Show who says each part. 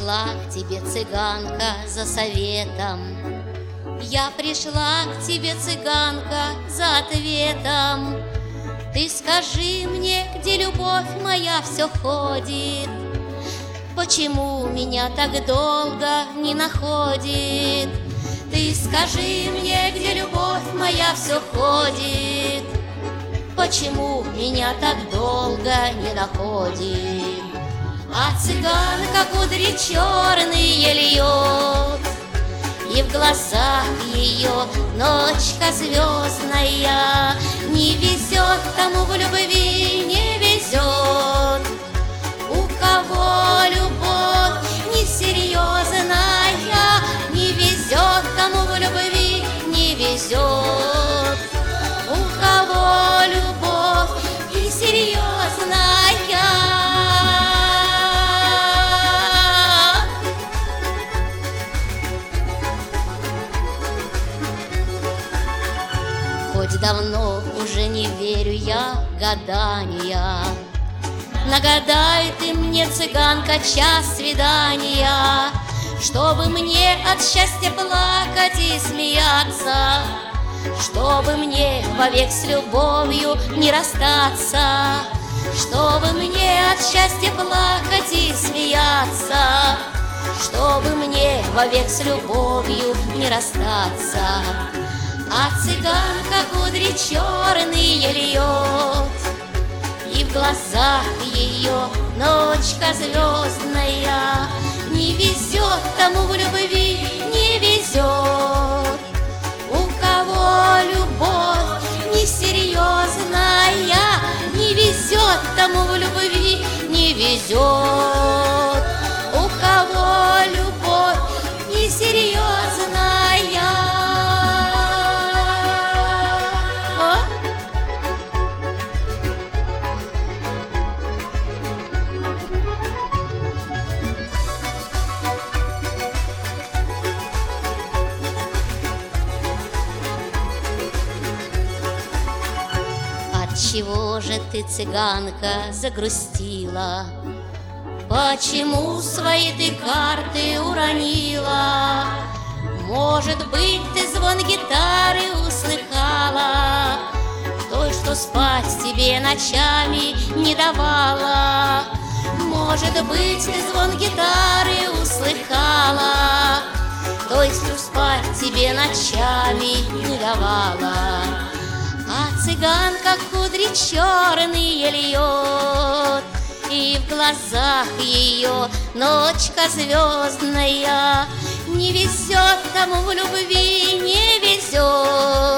Speaker 1: пришла к тебе, цыганка, за советом. Я пришла к тебе, цыганка, за ответом. Ты скажи мне, где любовь моя все ходит? Почему меня так долго не находит? Ты скажи мне, где любовь моя все ходит? Почему меня так долго не находит? А цыганка кудри черные льет, и в глазах ее ночка звездная. Не везет тому в любви, не везет. У кого любовь несерьезная, не везет тому в любви, не везет. У кого любовь несерьезная. Хоть давно уже не верю я в гадания, нагадай ты мне, цыганка, час свидания, чтобы мне от счастья плакать и смеяться, чтобы мне вовек с любовью не расстаться, чтобы мне от счастья плакать и смеяться, чтобы мне вовек с любовью не расстаться. А цыганка кудри черные льет, и в глазах ее ночка звездная. Не везет тому в любви, не везет. У кого любовь несерьезная, не везет тому в любви, не везет. У кого любовь несерьезная. Чего же ты, цыганка, загрустила? Почему свои ты карты уронила? Может быть, ты звон гитары услыхала, той, что спать тебе ночами не давала. Может быть, ты звон гитары услыхала, той, что спать тебе ночами не давала. А цыганка кудри черные льет, и в глазах ее ночка звездная. Не везет тому в любви, не везет.